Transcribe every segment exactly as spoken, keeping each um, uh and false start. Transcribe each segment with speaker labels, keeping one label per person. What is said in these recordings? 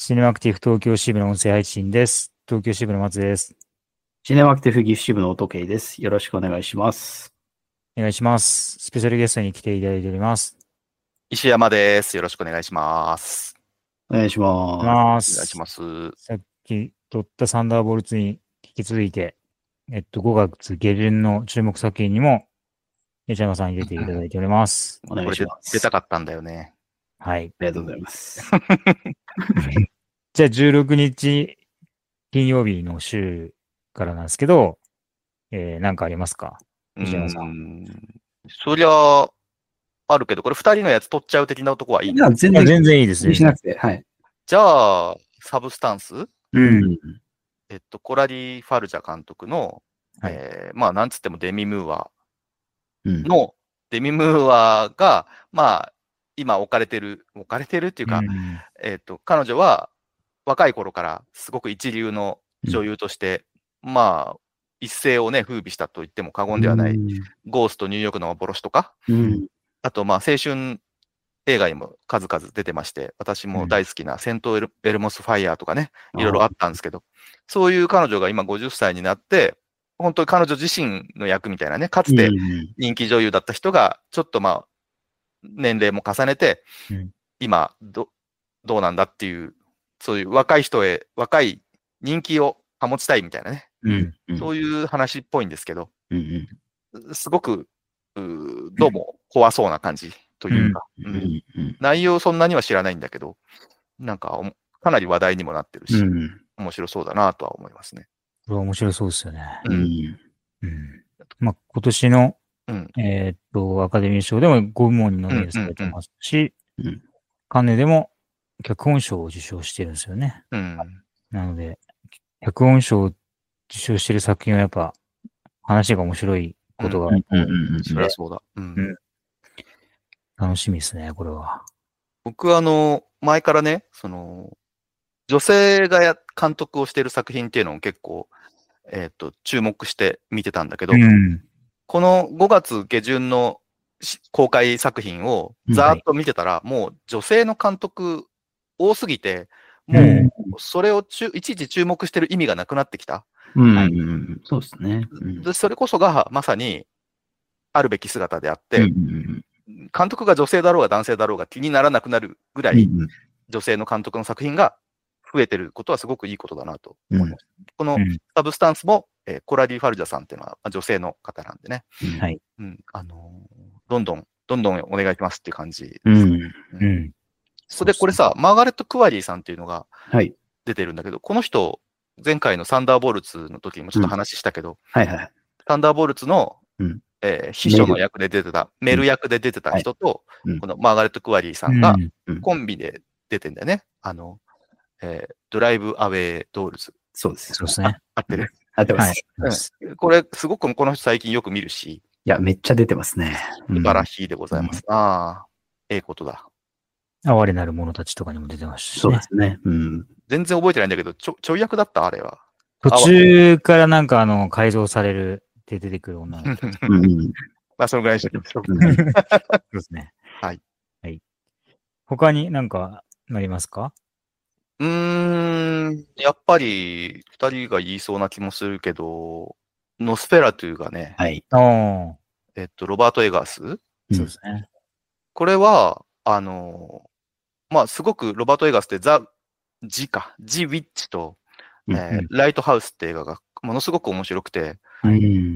Speaker 1: シネマクティフ東京支部の音声配信です。東京支部の松です。
Speaker 2: シネマクティフ岐阜支部の音圭です。よろしくお願いします。
Speaker 1: お願いします。スペシャルゲストに来ていただいております。
Speaker 3: 石山です。よろしくお願いします。
Speaker 2: お願いします。
Speaker 1: お願い
Speaker 3: します。
Speaker 1: さっき撮ったサンダーボルツに引き続いて、えっと、ごがつ下旬の注目作品にも、石山さんに出ていただいております。
Speaker 2: お願いします。
Speaker 3: 出たかったんだよね。
Speaker 1: はい。
Speaker 2: ありがとうございます。
Speaker 1: じゃあじゅうろくにち金曜日の週からなんですけど、えー、なんかありますか石山さん。
Speaker 3: んそりゃ、あるけど、これふたりのやつ取っちゃう的なとこはいいの？
Speaker 2: 全然
Speaker 1: 全然いいですね。
Speaker 2: しなくて、はい。
Speaker 3: じゃあ、サブスタンス
Speaker 1: うん。
Speaker 3: えっと、コラリ・ファルジャ監督の、はい、えー、まあ、なんつってもデミ・ムーアの、うん、デミ・ムーアが、まあ、今置かれてる、置かれてるっていうか、うん、えっと、彼女は若い頃からすごく一流の女優として、うん、まあ、一世をね、風靡したと言っても過言ではない、うん、ゴーストニューヨークの幻とか、うん、あと、まあ、青春映画にも数々出てまして、私も大好きなセントエル・エルモス・ファイヤーとかね、いろいろあったんですけど、そういう彼女が今ごじゅっさいになって、本当に彼女自身の役みたいなね、かつて人気女優だった人が、ちょっとまあ、年齢も重ねて、うん、今ど、どうなんだっていう、そういう若い人へ、若い人気を保ちたいみたいなね、うんうん、そういう話っぽいんですけど、うんうん、すごく、どうも怖そうな感じというか、うんうんうん、内容そんなには知らないんだけど、なんかかなり話題にもなってるし、うん、面白そうだなとは思いますね。
Speaker 1: これは面白そうですよね。うんうん、まあ、今年の、うん、えー、っと、アカデミー賞でもご部門にノミネートされてますし、うんうんうん、カンヌでも脚本賞を受賞してるんですよね。うん、なので、脚本賞を受賞してる作品はやっぱ話が面白いことが多い
Speaker 3: ので、そりゃそうだ、うんうん。
Speaker 1: 楽しみですね、これは。
Speaker 3: 僕はあの、前からね、その、女性がや監督をしている作品っていうのを結構、えっと、注目して見てたんだけど、うん、このごがつ下旬の公開作品をざーっと見てたら、はい、もう女性の監督多すぎて、もうそれをちゅいちいち注目してる意味がなくなってきた。
Speaker 2: うんはい、そうですね、
Speaker 3: うん。それこそがまさにあるべき姿であって、うんうん、監督が女性だろうが男性だろうが気にならなくなるぐらい、女性の監督の作品が増えてることはすごくいいことだなと思います。うん、このサブスタンスも、えー、コラリー・ファルジャさんっていうのは女性の方なんでね。
Speaker 1: はい。
Speaker 3: うん、あのー、どんどん、どんどんお願いしますっていう感じです。
Speaker 2: うん
Speaker 3: うん。それでこれさ、マーガレット・クワリーさんっていうのが出てるんだけど、はい、この人、前回のサンダーボルツの時にもちょっと話したけど、うん、
Speaker 2: はいはい。
Speaker 3: サンダーボルツの、うんえー、秘書の役で出てた、メル役で出てた人と、うんはい、このマーガレット・クワリーさんがコンビで出てんだよね。あの、えー、ドライブ・アウェイ・ドールズ。
Speaker 2: そうです。
Speaker 1: そうですね。
Speaker 3: 合ってる。
Speaker 2: 合ってます、
Speaker 3: はいうん。これ、すごくこの人最近よく見るし。
Speaker 2: いや、めっちゃ出てますね。
Speaker 3: 素晴らしいでございます。うん、ああ、ええことだ。
Speaker 1: 哀れなる者たちとかにも出てましたし、ね。
Speaker 2: そうですね。うん。
Speaker 3: 全然覚えてないんだけど、ちょ、ちょい役だったあれは。
Speaker 1: 途中からなんかあの、改造される、で出てくる女の子。
Speaker 3: うん。まあ、そのぐらいにしておきましょう。
Speaker 1: そうですね。
Speaker 3: はい。
Speaker 1: はい。他になんかなりますか？
Speaker 3: うーん、やっぱり、二人が言いそうな気もするけど、ノスフェラトゥがね、
Speaker 2: はい。
Speaker 3: えっと、ロバート・エガース、
Speaker 1: そうですね。
Speaker 3: これは、あの、まあ、すごくロバート・エガースってザ・ジか、ジ・ウィッチと、えーうん、ライトハウスって映画がものすごく面白くて、
Speaker 2: うん、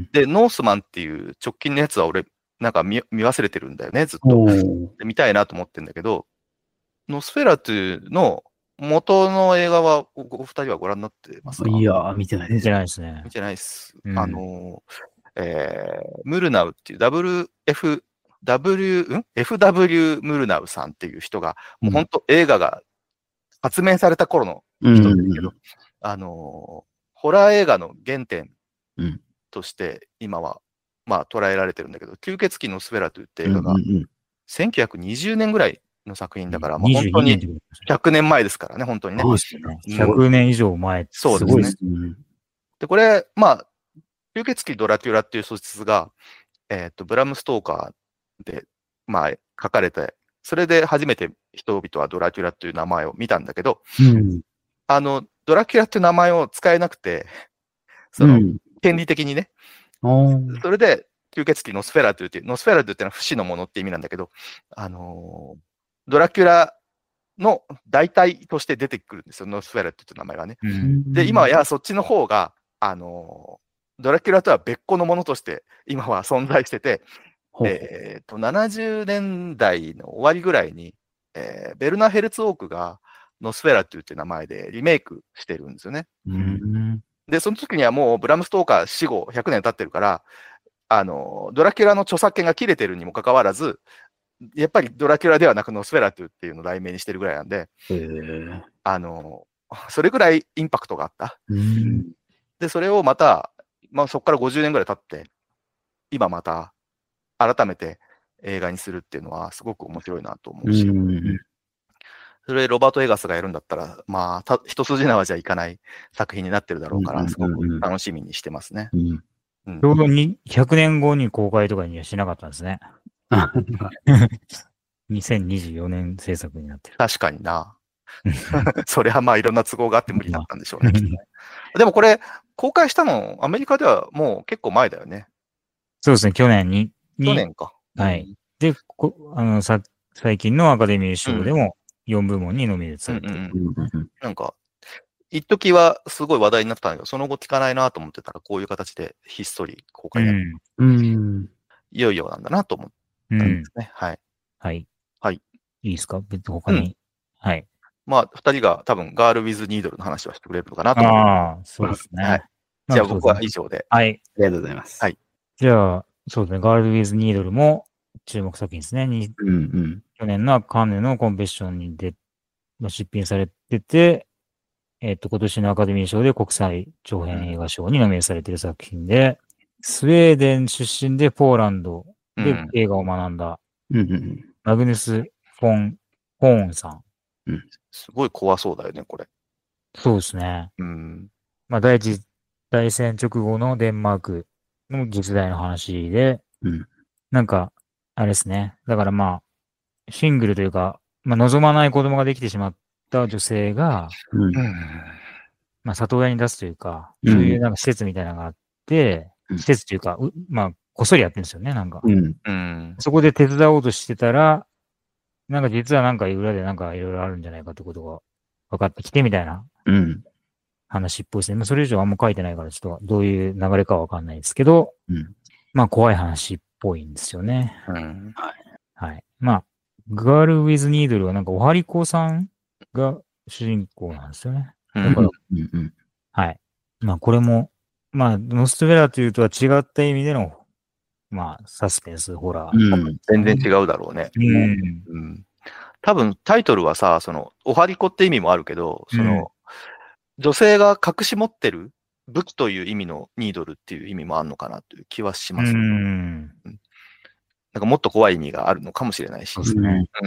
Speaker 3: で、ノースマンっていう直近のやつは俺、なんか見見忘れてるんだよね、ずっと。で見たいなと思ってるんだけど、ノスフェラトゥの元の映画は、お二人はご覧になってますか？
Speaker 2: いや、見てないです。
Speaker 1: 見てないですね。
Speaker 3: 見てないです。うん、あの、えー、ムルナウっていう ダブリューエフ、W、ん エフダブリュー ムルナウさんっていう人が、もう本当映画が発明された頃の人ですけど、うん、あの、ホラー映画の原点として今は、まあ捉えられてるんだけど、吸血鬼ノスフェラトゥって映画がせんきゅうひゃくにじゅうねんぐらいの作品だから、まあ本当にひゃくねんまえですからね、本当にね。
Speaker 1: そうですね。ひゃくねん以上前。
Speaker 3: そうですね。すごいですね。で、これ、まあ、吸血鬼ドラキュラっていう小説が、えっと、ブラム・ストーカーで、まあ、書かれて、 それで初めて人々はドラキュラという名前を見たんだけど、
Speaker 2: うん、
Speaker 3: あの、ドラキュラという名前を使えなくて、その、うん、権利的にね。それで、吸血鬼ノスフェラトゥっていう、ノスフェラトゥっていうのは不死のものって意味なんだけど、あのー、ドラキュラの代替として出てくるんですよ、ノスフェラトゥっていう名前がね。うん、で、今はやそっちの方が、あのー、ドラキュラとは別個のものとして今は存在してて、えっと、ななじゅうねんだいの終わりぐらいに、えー、ベルナー・ヘルツオークがノスフェラトゥっていう名前でリメイクしてるんですよね。うん、で、その時にはもうブラム・ストーカー死後ひゃくねん経ってるから、あの、ドラキュラの著作権が切れてるにもかかわらず、やっぱりドラキュラではなくノスフェラトゥっていうのを題名にしてるぐらいなんで、あの、それぐらいインパクトがあった。うん、で、それをまた、まあそこからごじゅうねんぐらい経って、今また改めて映画にするっていうのはすごく面白いなと思うし、うん、それロバート・エガスがやるんだったら、まあ、た一筋縄じゃいかない作品になってるだろうから、すごく楽しみにしてますね。うん
Speaker 1: うん、ちょうどにひゃくねんごに公開とかにはしなかったんですね。にせんにじゅうよねん制作になってる。
Speaker 3: 確かにな。それはまあいろんな都合があって無理だったんでしょうね。でもこれ、公開したの、アメリカではもう結構前だよね。
Speaker 1: そうですね、去年に。
Speaker 3: 去年か。
Speaker 1: はい。で、こあのさ最近のアカデミー賞でもよんぶもんにノミネートされてる。
Speaker 3: なんか、一時はすごい話題になったんだけど、その後聞かないなと思ってたら、こういう形でひっそり公開になる。うん。いよいよなんだなと思ったんですね。うん、はい。
Speaker 1: はい。
Speaker 3: はい。
Speaker 1: いいですか別に他に、うん。はい。
Speaker 3: まあ、二人が多分、ガール・ウィズ・ニードルの話はしてくれるのかなと思って。
Speaker 1: ああ、そうですね。はい。
Speaker 3: じゃあ僕は以上で。
Speaker 1: はい。
Speaker 2: ありがとうございます。
Speaker 3: はい。
Speaker 1: じゃあ、そうですね。ガール・ウィズ・ニードルも注目作品ですね。にうんうん、去年のカンヌのコンペティションに出、出品されてて、えっと、今年のアカデミー賞で国際長編映画賞にノミネートされている作品で、スウェーデン出身でポーランドで映画を学んだ、うんうんうん、マグヌス・フォン・ホーンさん、
Speaker 3: うん。すごい怖そうだよね、これ。
Speaker 1: そうですね。うん、まあ、第一次大戦直後のデンマークの実在の話で、うん、なんか、あれですね。だからまあ、シングルというか、まあ、望まない子供ができてしまった女性が、うん、まあ、里親に出すというか、そういうなんか施設みたいなのがあって、うん、施設というか、まあ、こっそりやってるんですよね、なんか。うんうん、そこで手伝おうとしてたら、なんか実はなんか裏でなんかいろいろあるんじゃないかってことが分かってきてみたいな話っぽいですね。まあ、それ以上あんま書いてないからちょっとどういう流れかわかんないですけど、うん、まあ怖い話っぽいんですよね。うん、はい。はい。まあ、ガール・ウィズ・ニードルはなんかおはりこさんが主人公なんですよね。だから、うんうん、はい。まあこれも、まあ、ノストベラというとは違った意味での、まあ、サスペンス、ホラー、
Speaker 3: うん。全然違うだろうね。うん。うん、多分タイトルはさ、その、おはりこって意味もあるけど、その、うん、女性が隠し持ってる武器という意味のニードルっていう意味もあるのかなという気はします。うん。なんかもっと怖い意味があるのかもしれないし。
Speaker 1: そうですね。うん。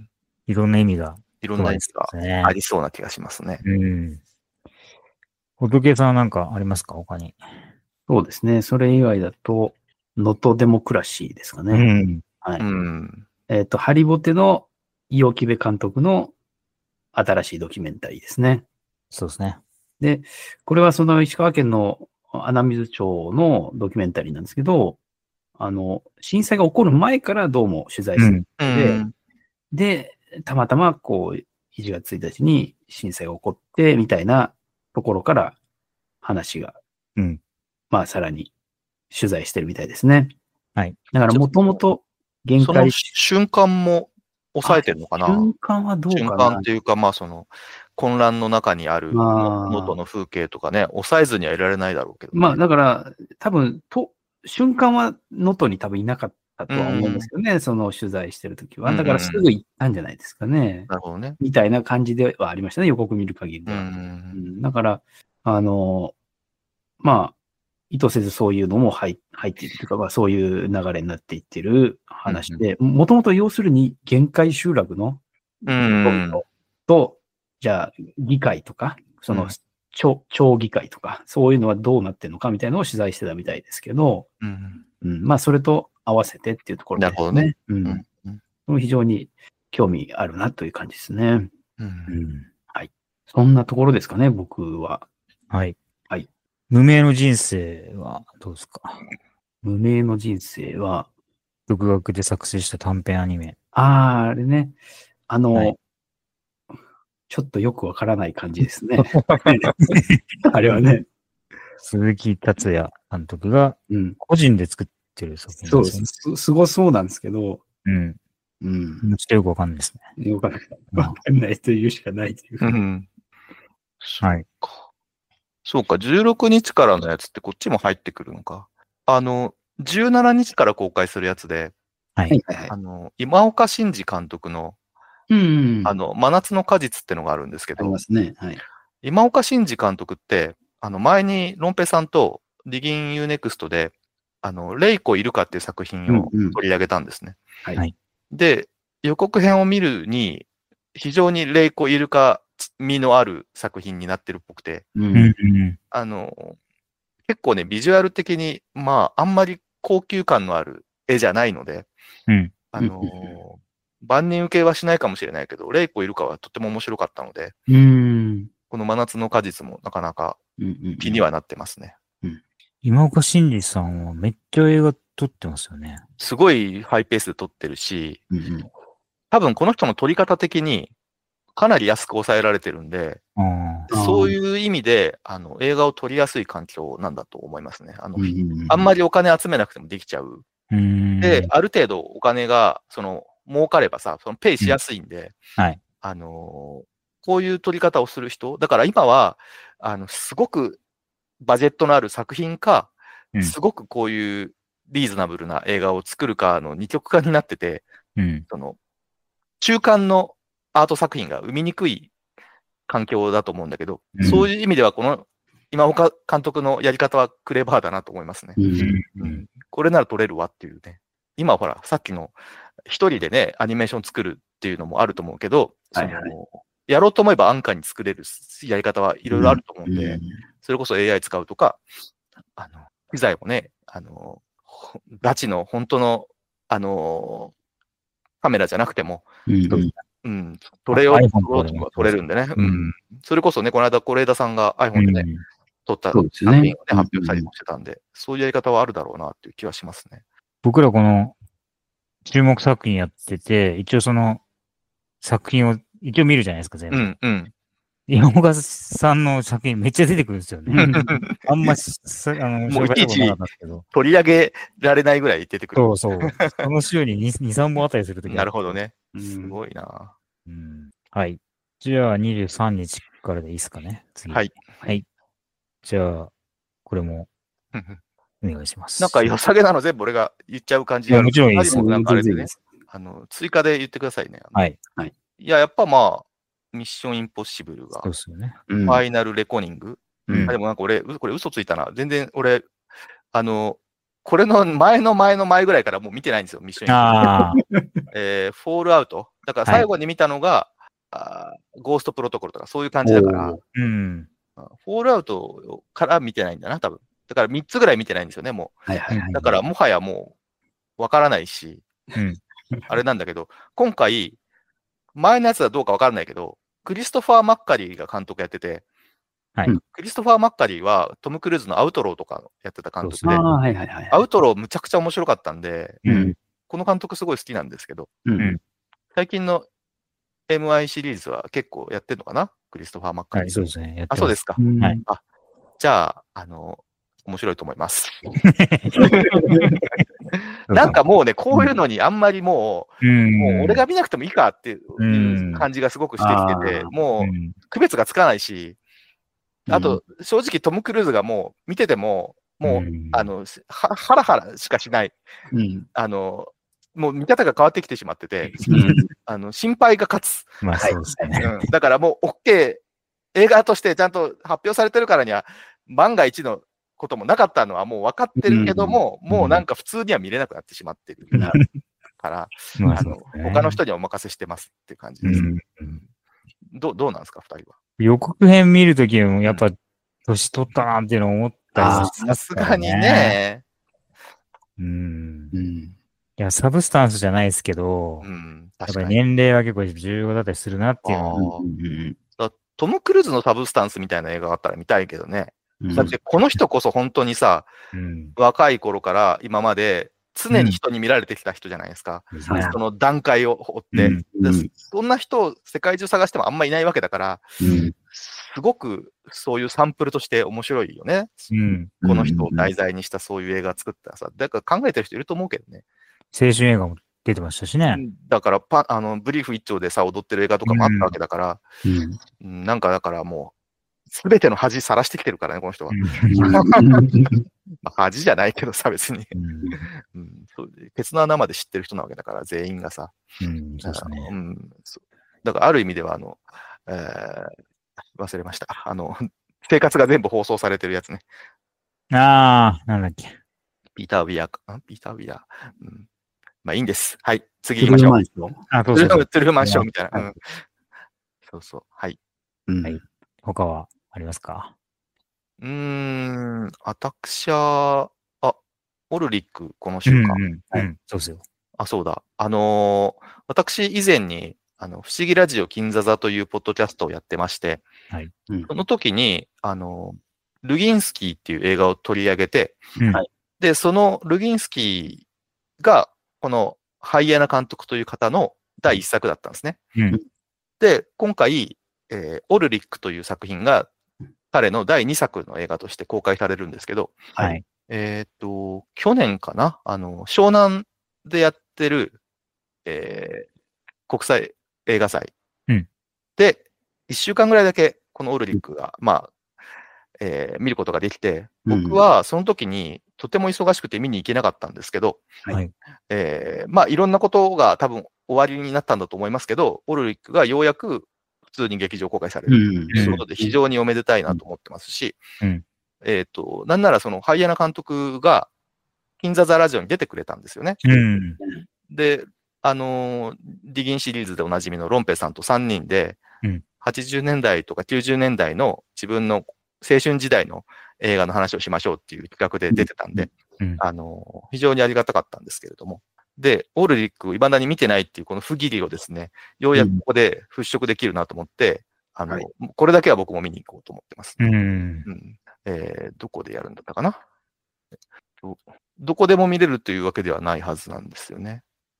Speaker 1: いろんな意味が、
Speaker 3: いろんな意味がありそうな気がしますね。うん。
Speaker 1: 仏さんは何かありますか他に。
Speaker 2: そうですね。それ以外だと、ノットデモクラシーですかね。うん。はい。うん、えっと、ハリボテの伊尾木部監督の新しいドキュメンタリーですね。
Speaker 1: そうですね。
Speaker 2: で、これはその石川県の穴水町のドキュメンタリーなんですけど、あの、震災が起こる前からどうも取材するので、うん、で、たまたまこう、いちがつついたちに震災が起こって、みたいなところから話が、うん、まあさらに取材してるみたいですね。はい。だからもともと
Speaker 3: 限界。その瞬間も抑えてるのかな？
Speaker 2: 瞬間はどうかな？
Speaker 3: 瞬間っていうか、まあその、混乱の中にある能登の風景とかね、抑えずにはいられないだろうけど、ね。
Speaker 2: まあだから、多分、と、瞬間は能登に多分いなかったとは思うんですけどね、うん、その取材してるときは。だからすぐ行ったんじゃないですかね。
Speaker 3: なるほどね。
Speaker 2: みたいな感じではありましたね、予告見る限りでは。うんうん、だから、あの、まあ、意図せずそういうのも入っているというか、まあそういう流れになっていってる話で、もともと要するに限界集落の人々と、じゃあ議会とか、その町、町議会とか、そういうのはどうなってるのかみたいなのを取材してたみたいですけど、うんうん、まあそれと合わせてっていうところですね。なるほどね。うんうん、非常に興味あるなという感じですね。
Speaker 3: うん。
Speaker 2: はい。そんなところですかね、僕は。
Speaker 1: はい。
Speaker 2: はい。
Speaker 1: 無名の人生はどうですか？
Speaker 2: 無名の人生は、
Speaker 1: 独学で作成した短編アニメ。
Speaker 2: ああ、あれね。あの、
Speaker 1: はい、
Speaker 2: ちょっとよくわからない感じですね。あれはね。
Speaker 1: 鈴木達也監督が個人で作ってる作品ですよね。
Speaker 2: そうす、すごそうなんですけど。
Speaker 1: うん。
Speaker 2: うん。
Speaker 1: ちょっとよくわかんないですね。
Speaker 2: よくわかんないというしかないというか。
Speaker 3: うん。
Speaker 1: はい。
Speaker 3: そうか、じゅうろくにちからのやつってこっちも入ってくるのか。あの、じゅうしちにちから公開するやつで、
Speaker 1: はい。
Speaker 3: あの、今岡真司監督の、
Speaker 2: うん、
Speaker 3: あの、真夏の果実ってのがあるんですけど、
Speaker 2: ありますね。はい。
Speaker 3: 今岡真司監督って、あの、前にロンペさんとディギン ユーネクストで、あの、レイコいるかっていう作品を取り上げたんですね。
Speaker 2: うんうん、はい。
Speaker 3: で、予告編を見るに、非常にレイコいるか味のある作品になってるっぽくて、
Speaker 1: うん、
Speaker 3: あの、結構ね、ビジュアル的に、まあ、あんまり高級感のある絵じゃないので、
Speaker 1: うん、
Speaker 3: あの、万人受けはしないかもしれないけど、レイコいるかはとても面白かったので、
Speaker 2: うん、
Speaker 3: この真夏の果実もなかなか気にはなってますね。
Speaker 1: うんうんうん、今岡真司さんはめっちゃ映画撮ってますよね。
Speaker 3: すごいハイペースで撮ってるし、うんうん、多分この人の撮り方的にかなり安く抑えられてるんで、そういう意味であの映画を撮りやすい環境なんだと思いますね。あの、うんうん、あんまりお金集めなくてもできちゃう。
Speaker 1: うん、
Speaker 3: で、ある程度お金がその儲かればさ、そのペイしやすいんで、
Speaker 1: うん、はい、
Speaker 3: あのー、こういう撮り方をする人、だから今はあのすごくバジェットのある作品か、うん、すごくこういうリーズナブルな映画を作るかの二極化になってて、
Speaker 1: うん、
Speaker 3: その中間のアート作品が生みにくい環境だと思うんだけど、うん、そういう意味ではこの今岡監督のやり方はクレバーだなと思いますね。うんうん、これなら撮れるわっていうね。今ほら、さっきの一人でね、アニメーション作るっていうのもあると思うけど、はいはい、そのやろうと思えば安価に作れるやり方はいろいろあると思うんで、うん、それこそ エーアイ 使うとか、あの、機材もね、あの、ガチの本当の、あの、カメラじゃなくても、うんうん、撮れようと撮れるんでね、うん。それこそね、この間、是枝さんが iPhone でね、うん、撮った作品をね、ね発表したりもしてたんで、うん、そういうやり方はあるだろうなっていう気はしますね。
Speaker 1: 僕らこの注目作品やってて、一応その作品を一応見るじゃないですか、全部。
Speaker 3: うんうん。
Speaker 1: 今岡さんの作品めっちゃ出てくるんですよね。あんまし、あの、
Speaker 3: もういちいち取り上げられないぐらい出てくる。
Speaker 1: そうそう。その週にに、さんぼんあたりするとき
Speaker 3: なるほどね。すごいな、
Speaker 1: うん。はい。じゃあにじゅうさんにちからでいいですかね。次。
Speaker 3: はい。
Speaker 1: はい。じゃあ、これも、お願いします。
Speaker 3: なんか良さげなの全部俺が言っちゃう感じで。
Speaker 1: もちろんいいです。
Speaker 3: もなんかあれでね、あの、追加で言ってくださいね。
Speaker 1: はい。はい。
Speaker 3: いや、やっぱまあ、ミッションインポッシブルが、
Speaker 1: そうですよね。
Speaker 3: ファイナルレコーニング。うん、あでもなんか俺、これ嘘ついたな。全然俺、あの、これの前の前の前ぐらいからもう見てないんですよ、ミッションインポッシブル。えー、フォールアウト。だから最後に見たのが、はい、あゴーストプロトコルとかそういう感じだから、
Speaker 1: うん、
Speaker 3: フォールアウトから見てないんだな、多分。だからみっつぐらい見てないんですよね、もう。はいはいはい、だからもはやもう、わからないし、うん、あれなんだけど、今回、前のやつはどうかわからないけど、クリストファー・マッカリーが監督やってて、はい、クリストファー・マッカリーはトム・クルーズのアウトローとかやってた監督で、
Speaker 2: はいはいはい、
Speaker 3: アウトローむちゃくちゃ面白かったんで、
Speaker 1: うん、
Speaker 3: この監督すごい好きなんですけど、
Speaker 1: うん、
Speaker 3: 最近の エムアイ シリーズは結構やってんのかな、クリストファー・マッカリー。
Speaker 1: はい、そうですね。やってます。
Speaker 3: あ、そうですか。
Speaker 1: はい、
Speaker 3: あ、じゃあ、あの、面白いと思います。なんかもうね、こういうのにあんまりもう、うん、もう俺が見なくてもいいかっていう感じがすごくしてきてて、うん、もう区別がつかないし、あと、正直トム・クルーズがもう見てても、もう、うん、あの、は、ハラハラしかしない。うん、あの、もう見方が変わってきてしまってて、うん、あの、心配が勝つ。
Speaker 1: まあそうですね。
Speaker 3: うん、だからもう OK、映画としてちゃんと発表されてるからには、万が一のこともなかったのはもう分かってるけども、うん、もうなんか普通には見れなくなってしまってるから、うん、あの、ね、他の人にはお任せしてますっていう感じです、ね。うん、どう、どうなんですか、二人は。
Speaker 1: 予告編見るときもやっぱ年取ったなっていうのを思ったりします
Speaker 3: さすがにね。
Speaker 1: うん。うんいや、サブスタンスじゃないですけど、うん、やっぱり年齢は結構重要だったりするなっていうの
Speaker 3: は。トム・クルーズのサブスタンスみたいな映画があったら見たいけどね。うん、だってこの人こそ本当にさ、うん、若い頃から今まで常に人に見られてきた人じゃないですか。うん、その段階を追って、うんうん、そんな人を世界中探してもあんまいないわけだから、うん、すごくそういうサンプルとして面白いよね。うん、この人を題材にしたそういう映画作ったらさ、だから考えてる人いると思うけどね。
Speaker 1: 青春映画も出てましたしね。
Speaker 3: だからパあのブリーフ一丁でさ、踊ってる映画とかもあったわけだから、うんうん、なんかだからもう、すべての恥さらしてきてるからね、この人は。まあ、恥じゃないけどさ、別に。うん、そうケツの穴まで知ってる人なわけだから、全員がさ。
Speaker 1: うん、そうですね。
Speaker 3: うん、だからある意味では、あの、えー、忘れました。あの、生活が全部放送されてるやつね。
Speaker 1: ああ、なんだっけ。
Speaker 3: ピーター・ウィアー、ピーター・ウィアー。うんまあいいんです。はい。次行きましょう。
Speaker 2: トゥルーマンショー。
Speaker 1: あ、そうそうそう。
Speaker 3: トゥルーマンショーみたいな。うん、そうそう。はい。
Speaker 1: はい。他はありますか？
Speaker 3: うーん、私は、あ、オルリック、この週間。
Speaker 1: うん、うんはい、そうですよ。
Speaker 3: あ、そうだ。あのー、私以前に、あの、不思議ラジオ金座座というポッドキャストをやってまして、
Speaker 1: はい。
Speaker 3: うん、その時に、あの、ルギンスキーっていう映画を取り上げて、
Speaker 1: うん、
Speaker 3: で、そのルギンスキーが、このハイエナ監督という方の第一作だったんですね。
Speaker 1: うん、
Speaker 3: で、今回、えー、オルリックという作品が彼のだいにさくの映画として公開されるんですけど、
Speaker 1: はい。
Speaker 3: えっと、去年かなあの、湘南でやってる、えー、国際映画祭、
Speaker 1: うん、
Speaker 3: で、いっしゅうかんぐらいだけこのオルリックが、まあ、えー、見ることができて、僕はその時にとても忙しくて見に行けなかったんですけど、
Speaker 1: はい。
Speaker 3: えー、まあいろんなことが多分終わりになったんだと思いますけど、オルリックがようやく普通に劇場公開されるということで非常におめでたいなと思ってますし、
Speaker 1: うん、
Speaker 3: えっと、なんならそのハイエナ監督が金座座ラジオに出てくれたんですよね。
Speaker 1: うん、
Speaker 3: で、あのー、ディギンシリーズでおなじみのロンペさんとさんにんで、
Speaker 1: うん、
Speaker 3: はちじゅうねんだいとかきゅうじゅうねんだいの自分の青春時代の映画の話をしましょうっていう企画で出てたんで、
Speaker 1: うん、
Speaker 3: あの、非常にありがたかったんですけれども。で、オルリック、未だに見てないっていうこの不義理をですね、ようやくここで払拭できるなと思って、あの、はい、これだけは僕も見に行こうと思ってます。
Speaker 1: うん。
Speaker 3: うん、えー、どこでやるんだったかな、えっと、どこでも見れるというわけではないはずなんですよね。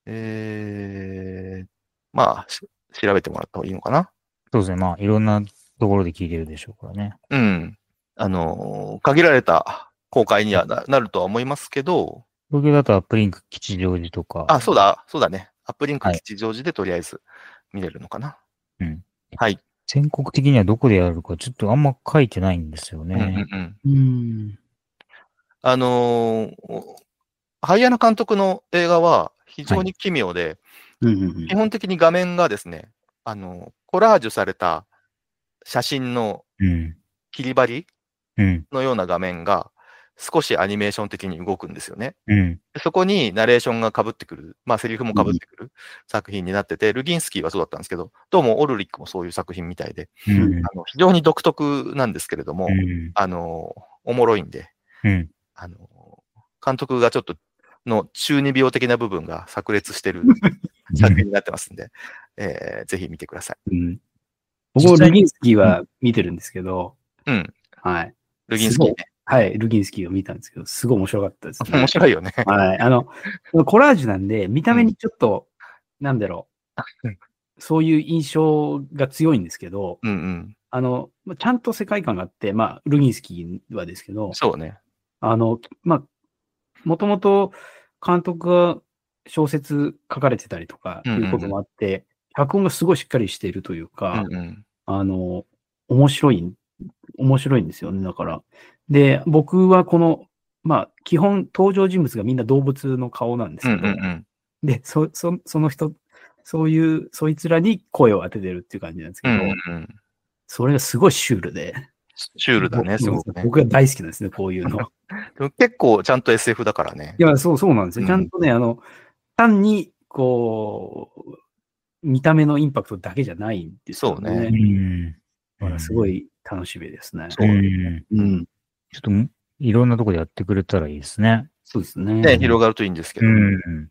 Speaker 3: えー、まあ、調べてもらった方がいいのかな。
Speaker 1: そうですね。まあ、いろんなところで聞いてるでしょうからね。
Speaker 3: うん。あのー、限られた公開には な, なるとは思いますけど。
Speaker 1: 東京だとアップリンク吉祥寺とか。
Speaker 3: あ、そうだ、そうだね。アップリンク吉祥寺でとりあえず見れるのかな。
Speaker 1: はい、うん。
Speaker 3: はい。
Speaker 1: 全国的にはどこでやるかちょっとあんま書いてないんですよね。
Speaker 3: うんうんうん。うんあのー、ハイエナ監督の映画は非常に奇妙で、はい、基本的に画面がですね、あの、コラージュされた写真の切り張りのような画面が少しアニメーション的に動くんですよね。
Speaker 1: うん、
Speaker 3: そこにナレーションが被ってくる、まあセリフも被ってくる作品になってて、ルギンスキーはそうだったんですけど、どうもオルリックもそういう作品みたいで、
Speaker 1: うん、
Speaker 3: あの非常に独特なんですけれども、うん、あの、おもろいんで、
Speaker 1: うん、
Speaker 3: あの、監督がちょっとの中二病的な部分が炸裂してる作品になってますんで、えー、ぜひ見てください。うん、
Speaker 2: 僕もルギンスキーは見てるんですけど、
Speaker 3: うん。
Speaker 2: はい。
Speaker 3: ルギンスキーね。
Speaker 2: はい。ルギンスキーを見たんですけど、すごい面白かったですね。
Speaker 3: 面白いよね。
Speaker 2: はい。あの、コラージュなんで、見た目にちょっと、うん、なんだろう、そういう印象が強いんですけど、
Speaker 3: うんうん、
Speaker 2: あの、ちゃんと世界観があって、まあ、ルギンスキーはですけど、
Speaker 3: そうね。
Speaker 2: あの、まあ、もともと監督が小説書かれてたりとかいうこともあって、うんうんうん、脚本がすごいしっかりしているというか、
Speaker 3: うんうん、
Speaker 2: あの、面白い、面白いんですよね、だから。で、僕はこの、まあ、基本登場人物がみんな動物の顔なんですけど、
Speaker 3: うんうんうん、
Speaker 2: で、そ、そ、その人、そういう、そいつらに声を当ててるっていう感じなんですけど、
Speaker 3: うんうん、
Speaker 2: それがすごいシュールで。
Speaker 3: シュールだね、すごくね。
Speaker 2: 僕が大好きなんですね、こういうの。
Speaker 3: でも結構ちゃんと エスエフ だからね。
Speaker 2: いや、そう、そうなんですよ。ちゃんとね、うん、あの、単に、こう、見た目のインパクトだけじゃないんですよね。
Speaker 3: そうね。
Speaker 2: うん。だからすごい楽しみですね。
Speaker 3: そう、ね。
Speaker 1: うん。ちょっと、いろんなところでやってくれたらいいですね。
Speaker 2: そうですね。
Speaker 3: ね、広がるといいんですけど。
Speaker 1: うん。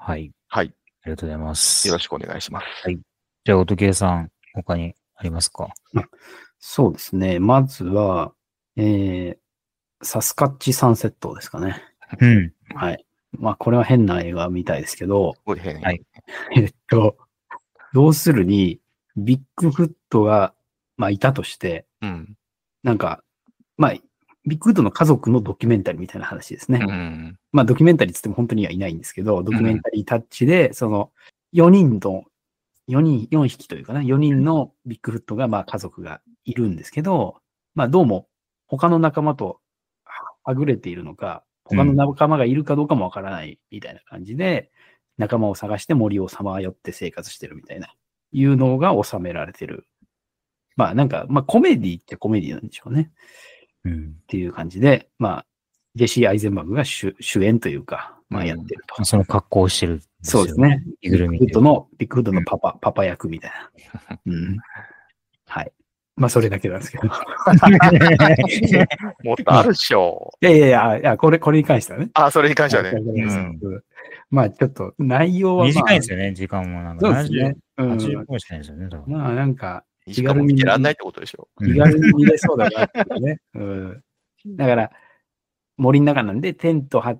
Speaker 1: はい。
Speaker 3: はい。
Speaker 1: ありがとうございます。
Speaker 3: よろしくお願いします。
Speaker 1: はい。じゃあ、音系さん、他にありますか？
Speaker 2: そうですね。まずは、えー、サスカッチサンセットですかね。
Speaker 1: うん。
Speaker 2: はい。まあ、これは変な映画みたいですけど、
Speaker 3: すごい変
Speaker 1: はい。
Speaker 2: えっと、要するに、ビッグフットが、まあ、いたとして、
Speaker 3: うん。
Speaker 2: なんか、まあ、ビッグフットの家族のドキュメンタリーみたいな話ですね。
Speaker 3: うん。
Speaker 2: まあ、ドキュメンタリーって言っても本当にはいないんですけど、ドキュメンタリータッチで、その、よにんの、よにん、よんひきというかな、よにんのビッグフットが、まあ、家族がいるんですけど、まあ、どうも、他の仲間とはぐれているのか、他の仲間がいるかどうかもわからないみたいな感じで、うん、仲間を探して森をさまよって生活してるみたいな、いうのが収められてる。まあなんか、まあコメディってコメディなんでしょうね。うん。っていう感じで、まあ、ジェシー・アイゼンバーグが 主, 主演というか、まあやってると。
Speaker 1: うん、その格好をしてるん
Speaker 2: ですよね。そうですね。ビッグフットの、ビッグフットのパパ、うん、パパ役みたいな。うん。はい。まあ、それだけなんですけど。も
Speaker 3: っとあるっしょ。
Speaker 2: いやいやいや、いやこれ、これに関してはね。
Speaker 3: あ、それに関してはね。
Speaker 2: うん、まあ、ちょっと、内容は、まあ、
Speaker 1: 短いですよね、時間もなんか。
Speaker 2: そうですね。
Speaker 1: うん。はちじゅっぷんしかないですよね、多分。
Speaker 2: まあ、なんか、
Speaker 3: 気軽に見てらんないってことでしょ。
Speaker 2: 気軽に見れそうだなってね。うん。だから、森の中なんで、テント張って、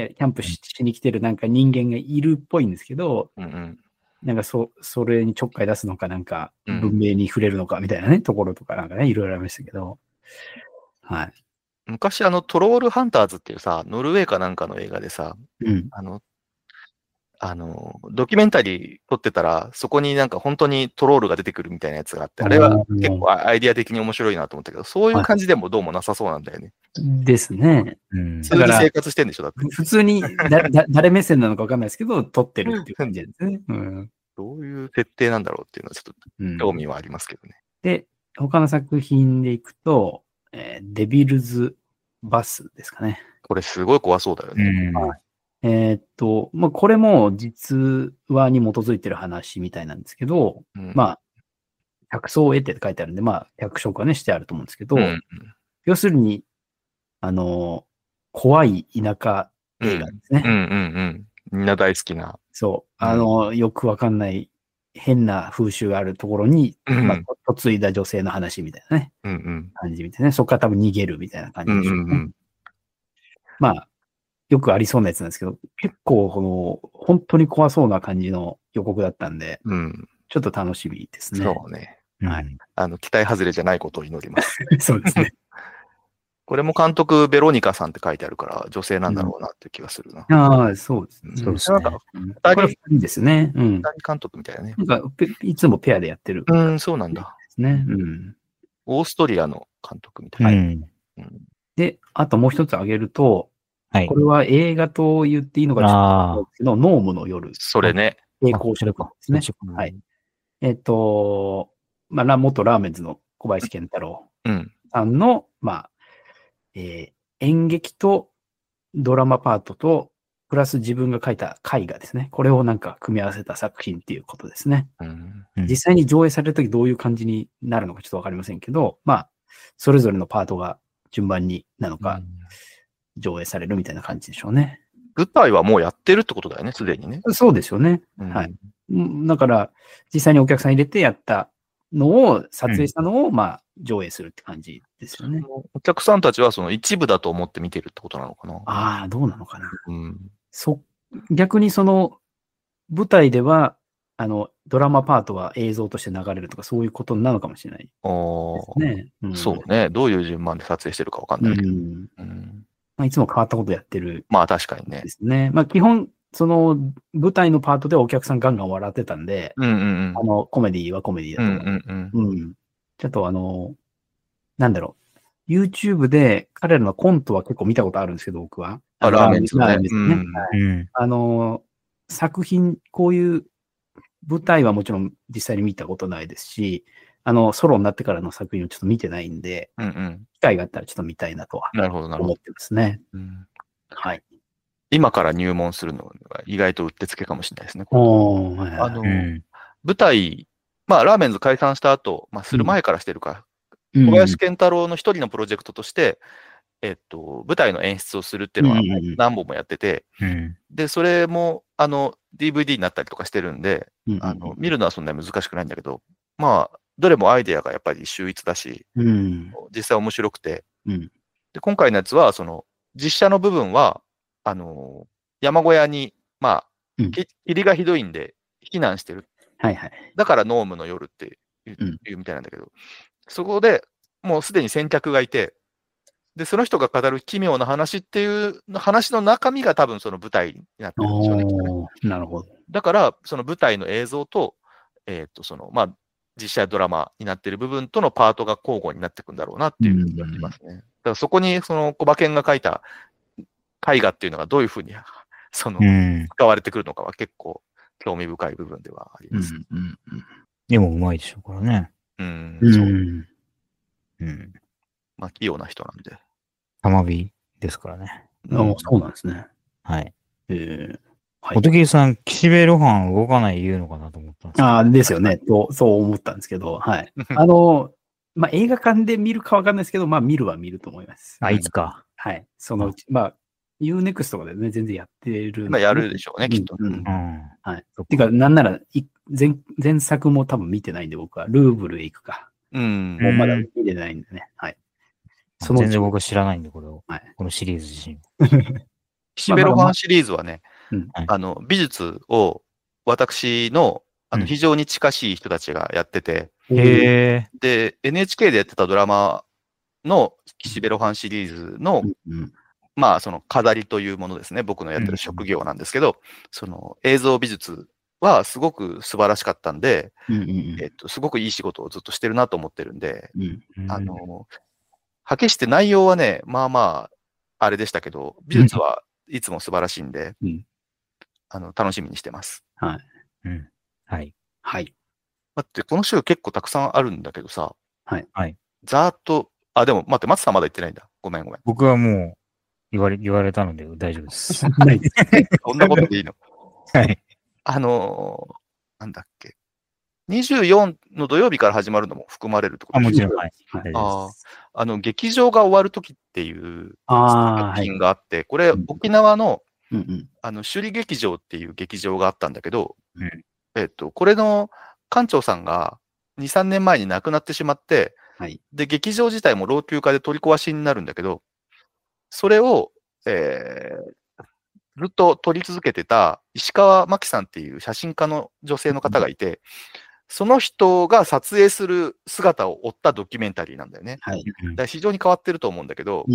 Speaker 2: キャンプ し, しに来てるなんか人間がいるっぽいんですけど、
Speaker 3: うんうん、
Speaker 2: なんかそ、それにちょっかい出すのか、なんか、文明に触れるのかみたいなね、うん、ところとかなんかね、いろいろありましたけど。はい。
Speaker 3: 昔あの、トロールハンターズっていうさ、ノルウェーかなんかの映画でさ、
Speaker 2: うん、
Speaker 3: あの、あの、ドキュメンタリー撮ってたら、そこになんか本当にトロールが出てくるみたいなやつがあって、あれは結構アイディア的に面白いなと思ったけど、そういう感じでもどうもなさそうなんだよね。
Speaker 2: ですね。
Speaker 3: うん、普通に生活してんでしょ、だって。
Speaker 2: 普通にだだ誰目線なのかわかんないですけど、撮ってるっていう感じですね。うん、
Speaker 3: どういう設定なんだろうっていうのはちょっと興味はありますけどね。
Speaker 2: うん、で、他の作品でいくと、えー、デビルズ・バスですかね。
Speaker 3: これすごい怖そうだよね。
Speaker 2: うん、えー、っと、まあ、これも実話に基づいてる話みたいなんですけど、うん、まあ、百草を得てって書いてあるんで、まあ、百色はね、してあると思うんですけど、うんうん、要するに、あの、怖い田舎映画ですね。
Speaker 3: うん、うん、うんうん。みんな大好きな。
Speaker 2: そう。あの、うん、よくわかんない変な風習があるところに、うん、まあ、嫁いだ女性の話みたいなね。うんうん、感じみたいなね。そこから多分逃げるみたいな感じでしょうね。うんうんうん、まあ、よくありそうなやつなんですけど、結構、この、本当に怖そうな感じの予告だったんで、うん、ちょっと楽しみですね。
Speaker 3: そうね。
Speaker 2: はい。
Speaker 3: あの、期待外れじゃないことを祈ります。
Speaker 2: そうですね。
Speaker 3: これも監督、ベロニカさんって書いてあるから、女性なんだろうなっていう気がするな。
Speaker 2: うん、ああ、そうですね。
Speaker 1: そうですね。
Speaker 3: 二人、
Speaker 2: 二人ですね。うん。
Speaker 3: 二人監督みたいなね。
Speaker 2: なんか、いつもペアでやってる。
Speaker 3: うん、そうなんだ。
Speaker 2: ですね。うん。
Speaker 3: オーストリアの監督みたいな。
Speaker 2: はい。うん、で、あともう一つ挙げると、はい、これは映画と言っていいのかちょっと思うんですけど、ノームの夜。
Speaker 3: それね。
Speaker 2: 栄光色ですね。はい。えっと、まあ、元ラーメンズの小林健太郎さんの、うん、まあ、えー、演劇とドラマパートと、プラス自分が書いた絵画ですね。これをなんか組み合わせた作品っていうことですね。うんうん、実際に上映されるときどういう感じになるのかちょっとわかりませんけど、まあ、それぞれのパートが順番になのか、上映されるみたいな感じでしょうね。
Speaker 3: 舞台はもうやってるってことだよね、すでにね。
Speaker 2: そうですよね。うん、はい。だから、実際にお客さん入れてやったのを、撮影したのを、まあ、上映するって感じですよね。
Speaker 3: お客さんたちはその一部だと思って見てるってことなのかな。
Speaker 2: ああ、どうなのかな。うん、そ逆にその、舞台では、あの、ドラマパートは映像として流れるとか、そういうことなのかもしれないですね。
Speaker 3: うん、そうね。どういう順番で撮影してるかわかんないけど。うん
Speaker 2: うんまあ、いつも変わったことやってる。
Speaker 3: まあ確かにね。
Speaker 2: ですね。まあ基本、その舞台のパートでお客さんガンガン笑ってたんで、うんうんうん、あの、コメディはコメディだと思う。うんうんうん、ちょっとあの、なんだろう。YouTube で彼らのコントは結構見たことあるんですけど、僕は。
Speaker 3: あ、ラーメンズね。
Speaker 2: ラーメンズね。うんはい、あの、作品、こういう舞台はもちろん実際に見たことないですし、あの、ソロになってからの作品をちょっと見てないんで、うんうん、機会があったらちょっと見たいなとは思ってますね。うん、
Speaker 3: はい。今から入門するのが意外とうってつけかもしれないですね。おはい、あの、うん、舞台、まあ、ラーメンズ解散した後、まあ、する前からしてるか、うん、小林健太郎の一人のプロジェクトとして、 えっと、舞台の演出をするっていうのは何本もやってて、
Speaker 1: うん、
Speaker 3: で、それも、あの、ディーブイディー になったりとかしてるんで、あの、見るのはそんなに難しくないんだけど、まあ、どれもアイデアがやっぱり秀逸だし、
Speaker 2: うん、
Speaker 3: 実際面白くて、
Speaker 2: うん、
Speaker 3: で、今回のやつは、その、実写の部分は、あの、山小屋に、まあ、
Speaker 2: うん、
Speaker 3: 霧がひどいんで、避難してる。
Speaker 2: はいはい。
Speaker 3: だから、ノームの夜って言う,、うん、みたいなんだけど、そこでもうすでに先客がいて、で、その人が語る奇妙な話っていう話の中身が多分その舞台になってるんでしょうね。
Speaker 2: なるほど。
Speaker 3: だから、その舞台の映像と、えっと、その、まあ、実写ドラマになってる部分とのパートが交互になっていくんだろうなっていう気がしますね。だからそこに、その、小馬健が書いた絵画っていうのがどういうふうに、その、使われてくるのかは結構興味深い部分ではあります。
Speaker 1: うんうんうん、でもうまいでしょうからね。
Speaker 3: うん、そう。うん。まあ、器用な人なんで。
Speaker 1: 玉火ですからね。
Speaker 2: ああ、そうなんですね。
Speaker 1: はい。
Speaker 2: えー、
Speaker 1: はい。小木さん、岸辺露伴動かない言うのかなと思ったんですけど。
Speaker 2: ああ、ですよね。と、そう思ったんですけど、はい。あの、まあ、映画館で見るかわかんないですけど、まあ、見るは見ると思います。
Speaker 1: あ、いつか。
Speaker 2: はい。そのうち、まあ、ユーネクスト とかでね、全然やってる。
Speaker 3: まあ、やるでしょうね、きっと。
Speaker 2: うん。はい。てか、なんなら、前、前作も多分見てないんで、僕は。ルーブルへ行くか。
Speaker 3: うん。
Speaker 2: もうまだ見てないんでね。はい。
Speaker 1: その全然僕は知らないんで、これを。はい。このシリーズ自身。
Speaker 3: 岸辺露伴シリーズはね、あの、美術を私の、あの、非常に近しい人たちがやってて、
Speaker 1: へ
Speaker 3: ーで、エヌエイチケー でやってたドラマの岸辺露伴シリーズの、うん、まあ、その飾りというものですね。僕のやってる職業なんですけど、うん、その映像美術はすごく素晴らしかったんで、うんうんうん、えっと、すごくいい仕事をずっとしてるなと思ってるんで、うん、あの、はっきりして内容はね、まあまあ、あれでしたけど、美術はいつも素晴らしいんで、うん、あの、楽しみにしてます。
Speaker 2: はい。
Speaker 1: うん。はい。
Speaker 2: はい。
Speaker 3: だって、この週結構たくさんあるんだけどさ、
Speaker 2: はい。
Speaker 1: はい。
Speaker 3: ざーっと、あ、でも待って、松さんまだ言ってないんだ。ごめんごめん。
Speaker 1: 僕はもう、言われ、言われたので大丈夫です。
Speaker 2: そんな
Speaker 3: そんなことでいいの
Speaker 1: はい。
Speaker 3: あのー、なんだっけ。にじゅうよっかの土曜日から始まるのも含まれるってこと
Speaker 1: ですか？あ、もちろん。はい。
Speaker 3: ああの、劇場が終わるときっていう作品があって、これ、沖縄の、うんうん、あの、首里劇場っていう劇場があったんだけど、うん、えっと、これの館長さんがに、さんねんまえに亡くなってしまって、はい、で、劇場自体も老朽化で取り壊しになるんだけど、それを、えー、ずっと撮り続けてた石川真紀さんっていう写真家の女性の方がいて、その人が撮影する姿を追ったドキュメンタリーなんだよね。はい、だ非常に変わってると思うんだけど、うん、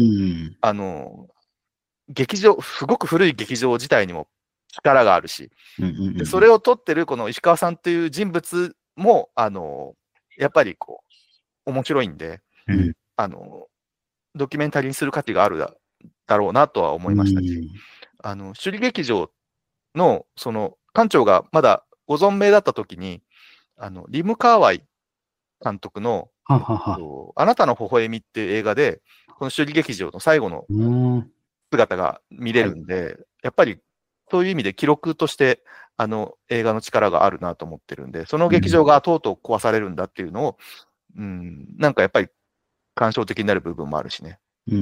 Speaker 3: あの、劇場、すごく古い劇場自体にも力があるし、うんうんうん、でそれを撮ってるこの石川さんという人物も、あの、やっぱりこう、面白いんで、うん、あの、ドキュメンタリーにする価値があるだだろうなとは思いましたし、うん、あの、首里劇場の、その、館長がまだご存命だった時に、あの、リム・カーワイ監督の、
Speaker 2: ははは
Speaker 3: えっと、あなたの微笑みっていう映画で、この首里劇場の最後の姿が見れるんで、はい、やっぱりそういう意味で記録として、あの映画の力があるなと思ってるんで、その劇場がとうとう壊されるんだっていうのを、うん、なんかやっぱり感傷的になる部分もあるしね。
Speaker 2: うん、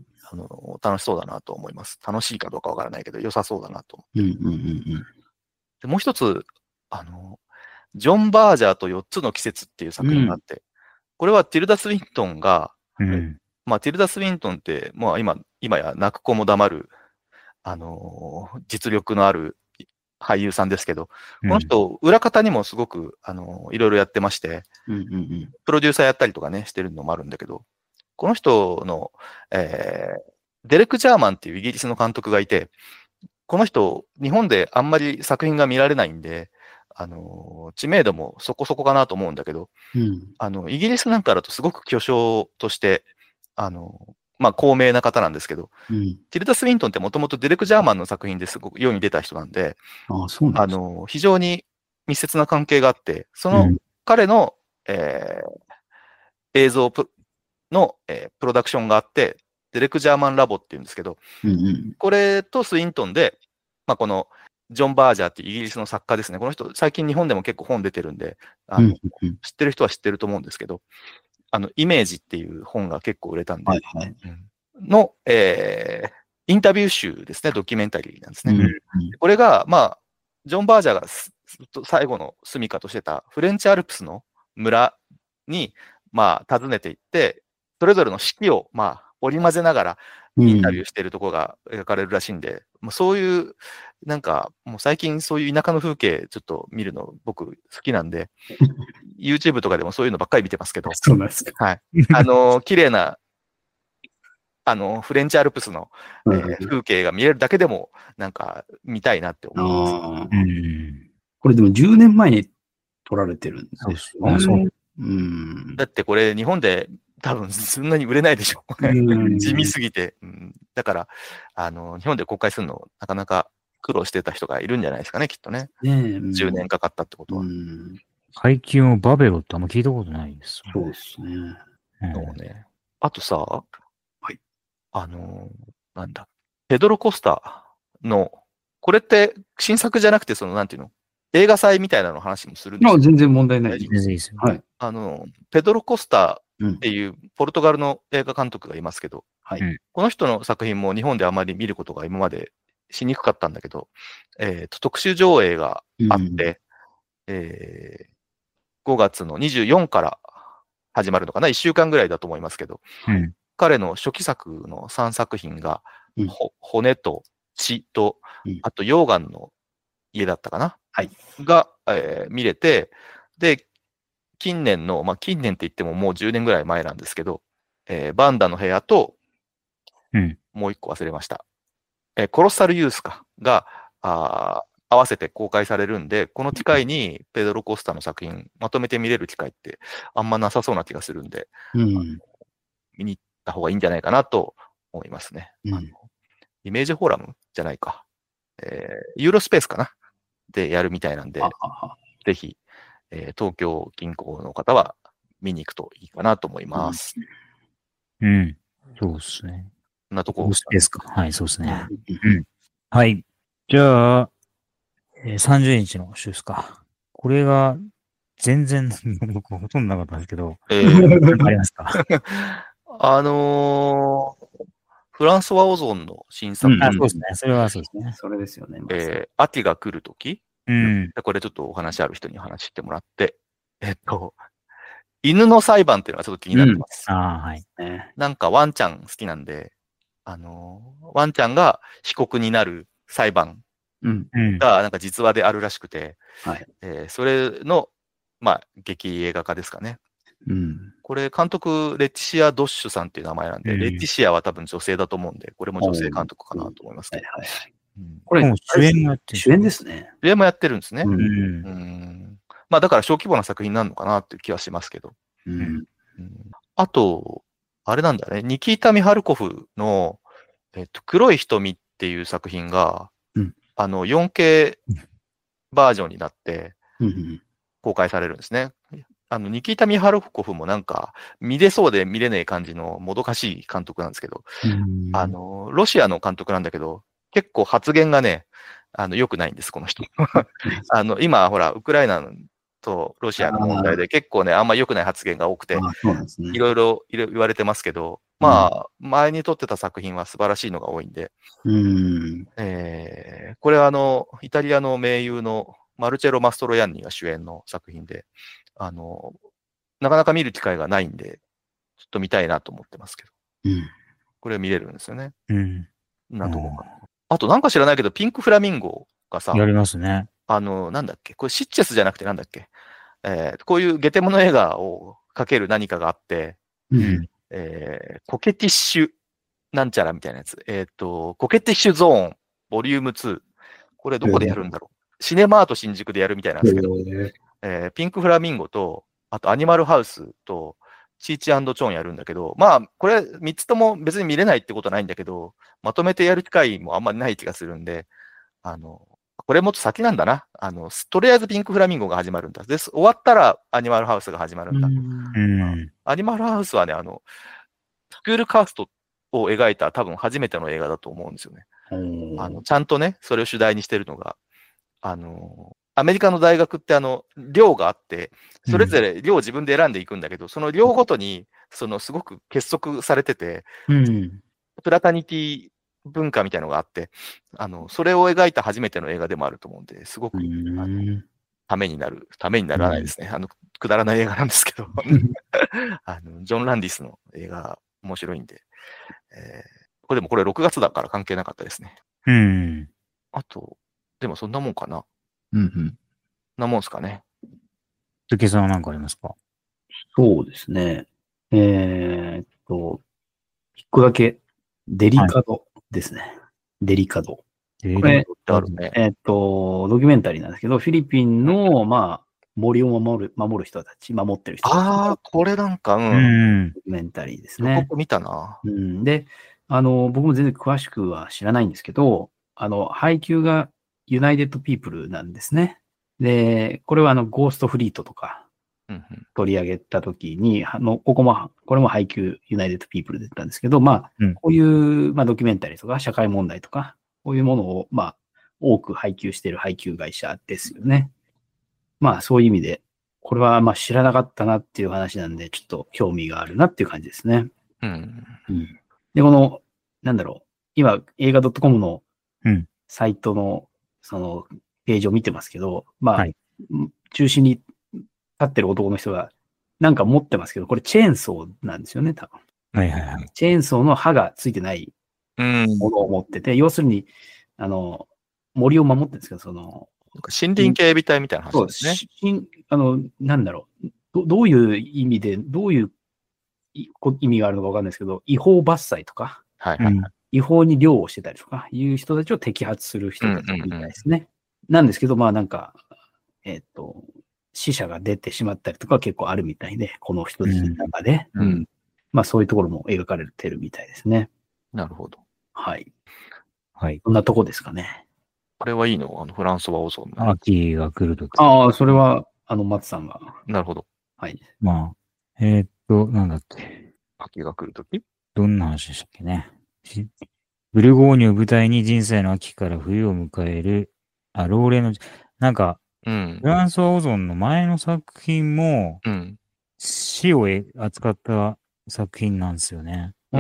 Speaker 3: あの楽しそうだなと思います。楽しいかどうかわからないけど、良さそうだなと思
Speaker 2: って、うんうんうんうん。
Speaker 3: でもう一つ、あの、ジョン・バージャーとよっつの季節っていう作品があって、うん、これはティルダ・スウィントンが、うん、まあ、ティルダ・スウィントンって、まあ今、今や泣く子も黙る、あのー、実力のある俳優さんですけど、この人、裏方にもすごく、あのー、いろいろやってまして、
Speaker 2: うんうんうん、
Speaker 3: プロデューサーやったりとかね、してるのもあるんだけど、この人の、えー、デレク・ジャーマンっていうイギリスの監督がいて、この人、日本であんまり作品が見られないんで、あの、知名度もそこそこかなと思うんだけど、
Speaker 2: うん、
Speaker 3: あの、イギリスなんかだとすごく巨匠として、あの、まあ、高名な方なんですけど、
Speaker 2: うん、
Speaker 3: ティルダ・スウィントンってもともとデレク・ジャーマンの作品ですごく世に出た人なんで、
Speaker 2: ああ、そうなんですか。
Speaker 3: あの、非常に密接な関係があって、その彼の、うん、えー、映像の、えー、プロダクションがあって、デレク・ジャーマンラボっていうんですけど、
Speaker 2: うんうん、
Speaker 3: これとスウィントンで、まあ、この、ジョン・バージャーっていうイギリスの作家ですね。この人、最近日本でも結構本出てるんで、あの、
Speaker 2: うんうん、
Speaker 3: 知ってる人は知ってると思うんですけど、あの、イメージっていう本が結構売れたんで、
Speaker 2: はいはい、
Speaker 3: うん、 の、えー、インタビュー集ですね、ドキュメンタリーなんですね。
Speaker 2: うん、
Speaker 3: これが、まあ、ジョン・バージャーが最後の住処としてたフレンチアルプスの村に、まあ、訪ねていって、それぞれの四季を、まあ、織り交ぜながらインタビューしているところが描かれるらしいんで、うん、そういう、なんか、もう最近そういう田舎の風景ちょっと見るの僕好きなんで、YouTube とかでもそういうのばっかり見てますけど、
Speaker 2: そうなんですか。
Speaker 3: はい。あの、綺麗な、あの、フレンチアルプスの、えー、風景が見れるだけでも、なんか、見たいなって思います。
Speaker 2: うん、これでもじゅうねんまえに撮られてるんですよね。
Speaker 1: そう。
Speaker 2: うん、
Speaker 3: だってこれ、日本で多分そんなに売れないでしょ。地味すぎて、うん。だから、あの、日本で公開するの、なかなか苦労してた人がいるんじゃないですかね、きっとね。ねうん、じゅうねんかかったってことは。うん、
Speaker 1: 最近はバベロってあんま聞いたことないです、
Speaker 2: ね。そうですね。
Speaker 3: そうね。あとさ、はい。あの、なんだ。ペドロ・コスタの、これって新作じゃなくて、その、なんていうの映画祭みたいなの話もするんですか？
Speaker 2: 全然問題ない。
Speaker 1: 全然いいですよ。
Speaker 3: はい。あの、ペドロ・コスタっていうポルトガルの映画監督がいますけど、はい、この人の作品も日本であまり見ることが今までしにくかったんだけど、えっと、特集上映があって、うん、えー、ごがつのにじゅうよっかから始まるのかな、いっしゅうかんぐらいだと思いますけど、うん、彼の初期作のさんさく品が、うん、骨と血と、あと溶岩の家だったかな、はい、が、えー、見れて、で、近年の、まあ、近年って言ってももうじゅうねんぐらい前なんですけど、えー、バンダの部屋と、うん、もう一個忘れました。えー、コロッサルユースかが、あ合わせて公開されるんで、この機会にペドロ・コスタの作品まとめて見れる機会ってあんまなさそうな気がするんで、うん、見に行った方がいいんじゃないかなと思いますね。うん、あのイメージフォーラムじゃないか。えー、ユーロスペースかなでやるみたいなんで、ぜひ、えー、東京近郊の方は見に行くといいかなと思います。
Speaker 1: うん。うん、そうですね。
Speaker 3: こんなとこ。
Speaker 1: スペースか。はい、そうですね。うん。はい。じゃあ、えー、さんじゅうにちの週ですか。これが、全然、僕ほとんどなかったんですけど、えー、ありますか？
Speaker 3: あのー、フランソワ・オゾンの新作。
Speaker 1: うん、あ、そうですね。それはそうですね。
Speaker 2: それですよね。
Speaker 3: えー、秋が来るとき、
Speaker 1: うん、
Speaker 3: これちょっとお話ある人に話してもらって、えっと、犬の裁判っていうのがちょっと気になってます。
Speaker 1: うん、ああ、はい。
Speaker 3: なんかワンちゃん好きなんで、あのー、ワンちゃんが被告になる裁判がなんか実話であるらしくて、うん、えー、それの、まあ、劇映画化ですかね。うん、これ、監督、レティシア・ドッシュさんっていう名前なんで、うん、レティシアは多分女性だと思うんで、これも女性監督かなと思いますけど。はいはいはい、
Speaker 2: うん、これ、主演もやってる。主演ですね。
Speaker 3: 主演もやってるんですね。うんうん、まあ、だから小規模な作品になるのかなっていう気はしますけど。うんうん、あと、あれなんだね、ニキータ・ミハルコフの、えっと、黒い瞳っていう作品が、うん、あの、よんケー バージョンになって、公開されるんですね。あの、ニキータ・ミハルコフもなんか、見れそうで見れねえ感じのもどかしい監督なんですけど、あの、ロシアの監督なんだけど、結構発言がね、あの、良くないんです、この人。あの、今、ほら、ウクライナとロシアの問題で結構ね、あんま良くない発言が多くて、いろいろ言われてますけど、まあ、前に撮ってた作品は素晴らしいのが多いんで、うんえー、これはあの、イタリアの名優のマルチェロ・マストロヤンニが主演の作品で、あの、なかなか見る機会がないんで、ちょっと見たいなと思ってますけど。うん、これ見れるんですよね。うん。なんとこか。あとなんか知らないけど、ピンクフラミンゴがさ、
Speaker 1: やりますね。
Speaker 3: あの、なんだっけこれシッチェスじゃなくてなんだっけえー、こういうゲテモノ映画をかける何かがあって、うん、えー、コケティッシュなんちゃらみたいなやつ。えっと、コケティッシュゾーン、ボリュームツー。これどこでやるんだろう、えー、シネマート新宿でやるみたいなんですけど、えーえー、ピンクフラミンゴと、あとアニマルハウスと、チーチ&チョンやるんだけど、まあ、これみっつとも別に見れないってことはないんだけど、まとめてやる機会もあんまりない気がするんで、あの、これもっと先なんだな。あの、とりあえずピンクフラミンゴが始まるんだ。です。終わったらアニマルハウスが始まるんだ。うんアニマルハウスはね、あの、スクールカーストを描いた多分初めての映画だと思うんですよね。あの、ちゃんとね、それを主題にしてるのが、あの、アメリカの大学ってあの、寮があって、それぞれ寮を自分で選んでいくんだけど、うん、その寮ごとに、そのすごく結束されてて、うん、 プラタニティ文化みたいなのがあって、あの、それを描いた初めての映画でもあると思うんで、すごく、あのためになる、ためにならないですね。あの、くだらない映画なんですけど、あの、ジョン・ランディスの映画、面白いんで、えー、これでもこれろくがつだから関係なかったですね。
Speaker 1: うん。
Speaker 3: あと、でもそんなもんかな。
Speaker 2: うんうん。
Speaker 3: なもんすかね。
Speaker 1: 鈴木さんは何かありますか？
Speaker 2: そうですね。えー、っと、一個だけ、デリカドですね。はい、デリカド。これ、ね、えー、っと、ドキュメンタリーなんですけど、フィリピンの、まあ、森を守る、守る人たち、守ってる人たち。
Speaker 3: ああ、これなんか、うん。
Speaker 2: ドキュメンタリーですね。
Speaker 3: 僕見たな。
Speaker 2: うん。で、あの、僕も全然詳しくは知らないんですけど、あの、配給がユナイテッドピープルなんですね。で、これはあの、ゴーストフリートとか、取り上げたときに、あの、ここも、これも配給ユナイテッドピープルで言ったんですけど、まあ、うん、こういう、まあ、ドキュメンタリーとか、社会問題とか、こういうものを、まあ、多く配給している配給会社ですよね。まあ、そういう意味で、これはまあ知らなかったなっていう話なんで、ちょっと興味があるなっていう感じですね。
Speaker 3: うん。
Speaker 2: うん、で、この、なんだろう、今、映画 .com のサイトの、その、ページを見てますけど、まあ、はい、中心に立ってる男の人が、なんか持ってますけど、これチェーンソーなんですよね、多分。
Speaker 1: はいはいはい。
Speaker 2: チェーンソーの刃がついてないものを持ってて、要するに、あの、森を守ってるんですけど、その、
Speaker 3: 森林警備隊みたいな話ですね。
Speaker 2: そう、あの、なんだろうど。どういう意味で、どういう意味があるのかわかんないですけど、違法伐採とか、
Speaker 3: はいはいはい、
Speaker 2: 違法に漁をしてたりとか、いう人たちを摘発する人たちみたいですね。うんうんうん、なんですけど、まあなんか、えっ、ー、と、死者が出てしまったりとか結構あるみたいで、この人たちの中で、うんうん、まあそういうところも描かれてるみたいですね。
Speaker 3: なるほど。
Speaker 2: はい。
Speaker 1: はい。
Speaker 2: こんなとこですかね。
Speaker 3: これはいいのあの、フランソワオゾン
Speaker 1: の。秋が来るとき。
Speaker 2: ああ、それは、あの、松さんが。
Speaker 3: なるほど。
Speaker 2: はい。
Speaker 1: まあ、えー、っと、なんだっけ。
Speaker 3: 秋が来るとき
Speaker 1: どんな話でしたっけね。ブルゴーニュを舞台に人生の秋から冬を迎える、あ、老齢の、なんか、
Speaker 3: うん、
Speaker 1: フランソワオゾンの前の作品も、
Speaker 3: うん、
Speaker 1: 死を扱った作品なんですよね。
Speaker 2: うん。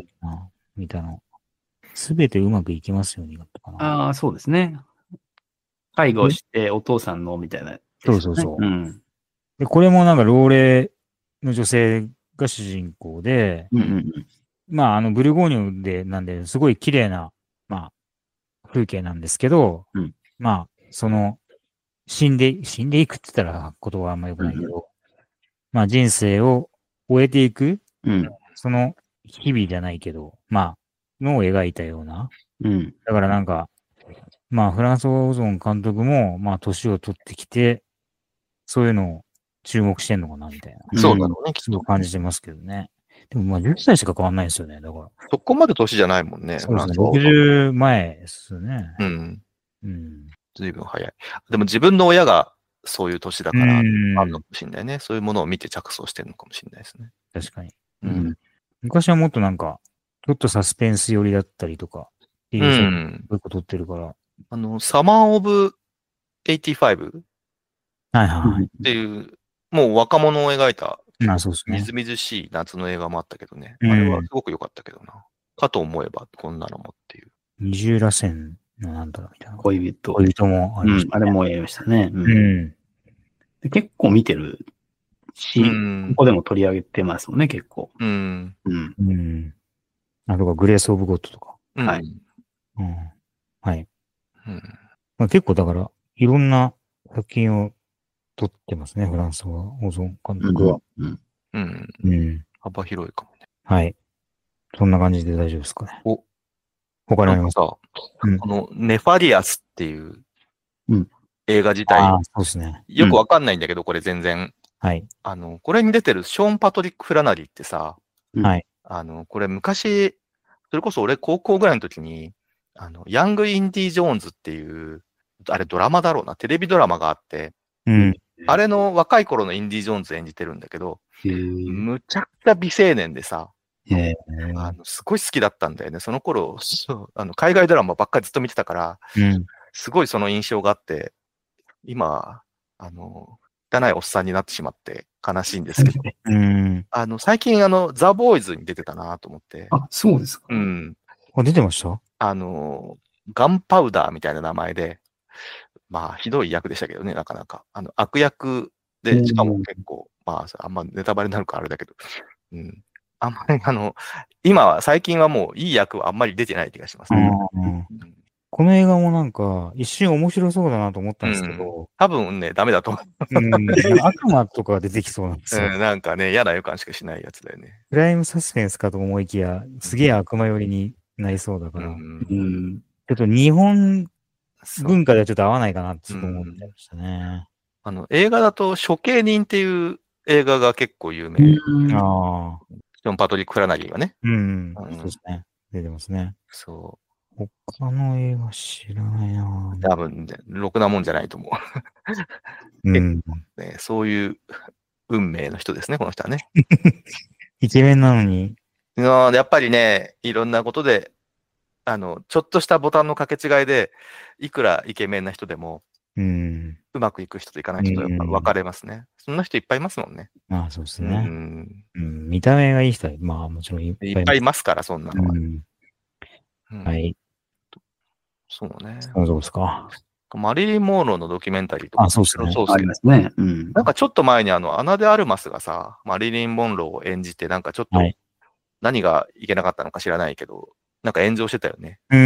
Speaker 1: あ見たの。すべてうまくいきますようにだったかな。
Speaker 2: ああ、そうですね。介護してお父さんのみたいな、ね。
Speaker 1: そうそうそう。
Speaker 2: うん。
Speaker 1: で、これもなんか老齢の女性が主人公で、
Speaker 2: うんうんうん、
Speaker 1: まあ、あの、ブルゴーニュで、なんで、すごい綺麗な、まあ、風景なんですけど、
Speaker 2: うん、
Speaker 1: まあ、その、死んで、死んでいくって言ったら言葉はあんま良くないけど、うん、まあ、人生を終えていく、
Speaker 2: うん、
Speaker 1: その日々じゃないけど、まあ、のを描いたような。
Speaker 2: うん、
Speaker 1: だからなんか、まあ、フランソワオゾン監督も、まあ、年を取ってきて、そういうのを注目してんのかな、みたいな。
Speaker 3: そうだろうね、
Speaker 1: きっと感じてますけどね。でも、まあ、じゅっさいしか変わんないですよね、だから。
Speaker 3: そこまで年じゃないもんね。
Speaker 1: そうですね。ろくじゅう前ですね。
Speaker 3: うん。
Speaker 1: うん。
Speaker 3: ずいぶん早い。でも自分の親がそういう年だから、あるのかもしれないね。そういうものを見て着想してるのかもしれないですね。
Speaker 1: 確かに。
Speaker 3: うん。
Speaker 1: 昔はもっとなんか、ちょっとサスペンス寄りだったりとか、っていう、そういうこと撮ってるから。
Speaker 3: あの、サマーオブはちじゅうご
Speaker 1: はいはい。
Speaker 3: っていう、もう若者を描いた、
Speaker 1: まあそうですね。
Speaker 3: みずみずしい夏の映画もあったけどね。あれはすごく良かったけどな。かと思えば、こんなのもっていう。
Speaker 1: 二重らせんのなんだろうみたいな。
Speaker 2: 恋人。
Speaker 1: 恋人もありました
Speaker 2: ね。うん、あれもやりましたね。
Speaker 1: うん。うん、
Speaker 2: で結構見てるし、うん、ここでも取り上げてますもんね、結構。
Speaker 3: うん。
Speaker 2: うん。
Speaker 1: うん。あとか、グレース・オブ・ゴッドとか。
Speaker 2: はい。
Speaker 1: うん。はい。
Speaker 3: うん
Speaker 1: まあ、結構だから、いろんな作品を撮ってますね、フランスは、オゾン監督は。
Speaker 3: うん。うん。
Speaker 1: うん。
Speaker 3: 幅広いかもね。
Speaker 1: はい。そんな感じで大丈夫ですかね。
Speaker 3: お、
Speaker 1: 他にありますか？
Speaker 3: うん、このネファディアスっていう映画自体、
Speaker 1: ああ、そうですね。
Speaker 3: よくわかんないんだけど、これ全然。
Speaker 1: はい・
Speaker 3: あの、これに出てるショーン・パトリック・フラナリーってさ、
Speaker 1: はい。
Speaker 3: あの、これ昔、それこそ俺高校ぐらいの時に、あの、ヤング・インディ・ジョーンズっていう、あれドラマだろうな、テレビドラマがあって、
Speaker 1: うん、
Speaker 3: あれの若い頃のインディ・ジョーンズ演じてるんだけど、むちゃくちゃ美青年でさ、あのすごい好きだったんだよね。その頃、そうあの海外ドラマばっかりずっと見てたから、
Speaker 1: うん、
Speaker 3: すごいその印象があって、今、あの、 汚いおっさんになってしまって悲しいんですけど、
Speaker 1: うん、
Speaker 3: あの、最近あの、ザ・ボーイズに出てたなと思って。
Speaker 2: あ、そうですか。
Speaker 3: うん。
Speaker 1: あ、出てました？
Speaker 3: あの、ガンパウダーみたいな名前で、まあ、ひどい役でしたけどね、なかなか。あの、悪役で、しかも結構、まあ、あんまネタバレになるからあれだけど、うん。あんまり、あの、今は、最近はもういい役はあんまり出てない気がしますね。
Speaker 1: うん、この映画もなんか、一瞬面白そうだなと思ったんですけど、
Speaker 3: うん、多分ね、ダメだと思う。
Speaker 1: うん、悪魔とか出てきそうなんですよ。
Speaker 3: うん、なんかね、嫌な予感しかしないやつだよね。
Speaker 1: クライムサスペンスかと思いきや、すげえ悪魔寄りになりそうだから、
Speaker 3: うん、
Speaker 2: うん、
Speaker 1: ちょっと日本文化ではちょっと合わないかなってちょっと思っちゃいましたね。うん、
Speaker 3: あの、映画だと処刑人っていう映画が結構有名。
Speaker 1: うん、ああ。
Speaker 3: ジョン・パトリック・フラナギーがね。
Speaker 1: うん、うん、そうですね。出てますね。
Speaker 3: そう。
Speaker 1: 他の映画知らないな
Speaker 3: 多分ね、ろくなもんじゃないと思う。うんね、そういう運命の人ですね、この人はね。
Speaker 1: イケメンなのに。
Speaker 3: やっぱりね、いろんなことで、あの、ちょっとしたボタンの掛け違いで、いくらイケメンな人でも、
Speaker 1: うん、
Speaker 3: うまくいく人といかない人とやっぱ分かれますね。そんな人いっぱいいますもんね。
Speaker 1: ああ、そうですね。
Speaker 3: うん、
Speaker 1: うん、見た目がいい人は、まあもちろんいっぱい
Speaker 3: いっぱいいますから、そんなのは。
Speaker 1: うんうん、はい。
Speaker 3: そうね。
Speaker 1: そうですか。
Speaker 3: マリリン・モーローのドキュメンタリーとか。
Speaker 1: あ、そうですね。
Speaker 2: ありますね。うん。
Speaker 3: なんかちょっと前にあの、アナ・デ・アルマスがさ、マリリン・モンローを演じて、なんかちょっと、何がいけなかったのか知らないけど、なんか炎上してたよね。
Speaker 1: うん、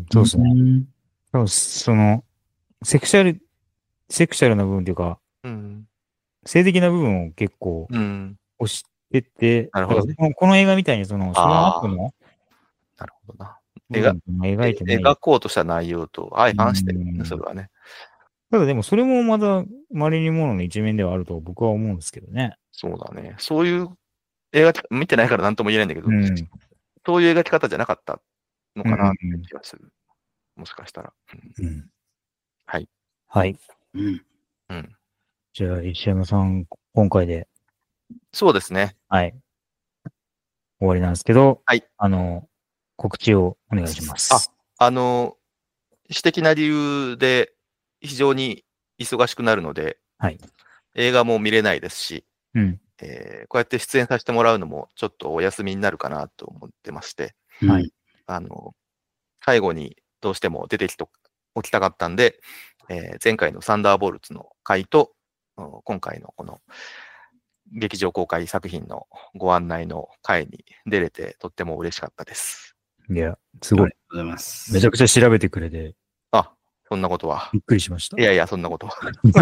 Speaker 1: そうですね。うん、その、セクシャル、セクシャルな部分というか、うん、性的な部分を結構、押してて、うん、なるほどね、この映画みたいにその、その後の、
Speaker 3: なるほどな。描描いて描こうとした内容と相反してるね、それはね。
Speaker 1: ただでもそれもまだマリリン・モンローの一面ではあると僕は思うんですけどね。
Speaker 3: そうだね。そういう映画見てないから何とも言えないんだけど、うん、そういう描き方じゃなかったのかなって気がする。うんうん、もしかしたら。うんうん、はい。
Speaker 1: はい。うん。うん、じゃあ、石山さん、今回で。
Speaker 3: そうですね。
Speaker 1: はい。終わりなんですけど、
Speaker 3: はい。
Speaker 1: あの、告知をお願いします。
Speaker 3: あ、あの、私的な理由で非常に忙しくなるので、
Speaker 1: はい、
Speaker 3: 映画も見れないですし、
Speaker 1: うん
Speaker 3: えー、こうやって出演させてもらうのもちょっとお休みになるかなと思ってまして、
Speaker 1: はい、
Speaker 3: あの、最後にどうしても出てきとおきたかったんで、えー、前回のサンダーボルツの回と、今回のこの劇場公開作品のご案内の回に出れてとっても嬉しかったです。
Speaker 1: いや、すごい。ありがとうございます。めちゃくちゃ調べてくれて。
Speaker 3: あ、そんなことは。
Speaker 1: びっくりしました。
Speaker 3: いやいや、そんなことは。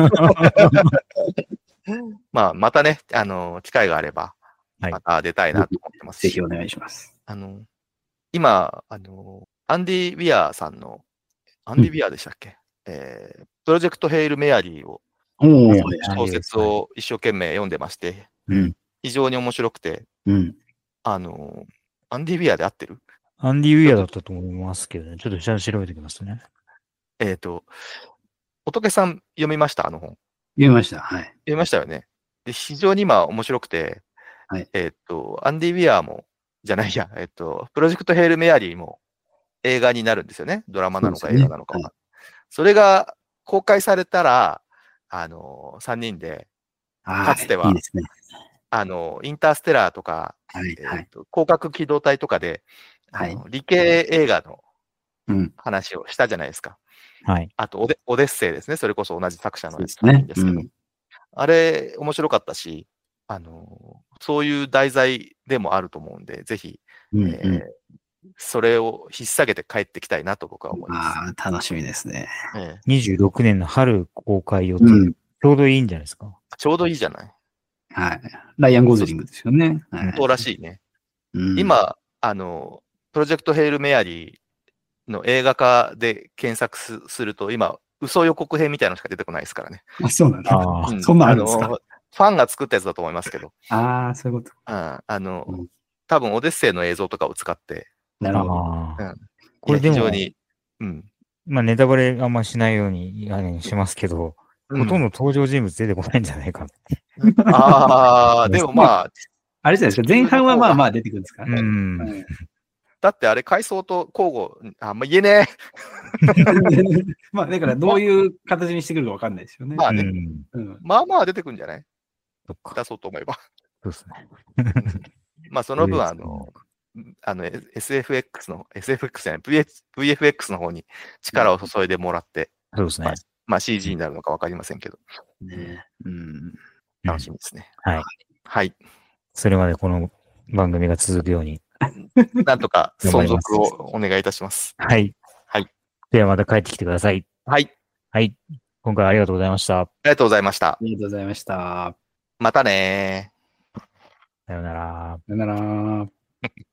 Speaker 3: まあ、またね、あの、機会があれば、また出たいなと思ってますし、
Speaker 2: はい、ぜひお願いします。
Speaker 3: あの、今、あの、アンディ・ウィアーさんの、アンディ・ウィアーでしたっけ、うん、えー、プロジェクト・ヘイル・メアリーを、小説を一生懸命読んでまして、
Speaker 1: うん、
Speaker 3: 非常に面白くて、
Speaker 1: うん、
Speaker 3: あの、アンディ・ウィアーで合ってる？
Speaker 1: アンディ・ウィアーだったと思いますけどね。ちょっと調べてきますね。
Speaker 3: えっと、仏さん読みました？あの本。
Speaker 2: 読みました。はい。
Speaker 3: 読みましたよね。で、非常に今面白くて、
Speaker 2: はい、
Speaker 3: えっと、アンディ・ウィアーも、じゃないや、えっと、プロジェクト・ヘイル・メアリーも映画になるんですよね。ドラマなのか映画なのかは。そ, ねはい、それが公開されたら、あの、さんにんで、かつては、
Speaker 2: いいですね、
Speaker 3: あの、インターステラーとか、
Speaker 2: はいはい、
Speaker 3: えーと、広角機動隊とかで、あの、はい、理系映画の話をしたじゃないですか。
Speaker 1: はい。
Speaker 3: あとオデ、オデッセイですね。それこそ同じ作者のやつなんですけど。ねうん、あれ、面白かったし、あの、そういう題材でもあると思うんで、ぜひ、うんうんえー、それを引っ提げて帰ってきたいなと僕は思います。
Speaker 2: ああ、楽しみですね、
Speaker 1: ええ。にじゅうろくねんの春公開予定、うん。ちょうどいいんじゃないですか。
Speaker 3: ちょうどいいじゃない。
Speaker 2: はい。ライアン・ゴズリングですよね。
Speaker 3: はい、そうらしいね。うん、今、あの、プロジェクト・ヘイル・メアリーの映画化で検索 す, すると、今、嘘予告編みたいなのしか出てこないですからね。
Speaker 2: あ、そうなんだ。うん、そんなあるんですか。
Speaker 3: ファンが作ったやつだと思いますけど。
Speaker 2: ああ、そういうこと。
Speaker 3: うん、あの、うん、多分オデッセイの映像とかを使って。
Speaker 2: なるほど。
Speaker 3: うん、これでも、非常に、うん。
Speaker 1: まあ、ネタバレあんましないようにあれしますけど、うん、ほとんど登場人物出てこないんじゃないか。
Speaker 3: ああ、でもまあ、
Speaker 2: あれじゃないですか。前半はまあまあ出てくるんですかね。
Speaker 1: うん。
Speaker 3: だってあれ、階層と交互、あんま言えね
Speaker 2: え。まあ、だからどういう形にしてくるかわかんないですよね。
Speaker 3: まあね。うん、まあまあ出てくるんじゃない出そうと思えば。
Speaker 1: そうですね。
Speaker 3: まあ、その分、あの、あの エスエフエックス の、エスエフエックス じゃない、ブイエフエックス の方に力を注いでもらって、
Speaker 1: そうですね。
Speaker 3: まあ、まあ、シージー になるのかわかりませんけど。
Speaker 2: ね、うん。
Speaker 3: 楽しみですね。
Speaker 1: はい。
Speaker 3: はい。
Speaker 1: それまでこの番組が続くように。
Speaker 3: なんとか存続をお願いいたします。
Speaker 1: はい。
Speaker 3: はい。
Speaker 1: ではまた帰ってきてください。
Speaker 3: はい。
Speaker 1: はい。今回はありがとうございました。あ
Speaker 3: りがとうございました。あ
Speaker 2: りがとうございました。
Speaker 3: またねー。
Speaker 1: さよなら。
Speaker 2: さよなら。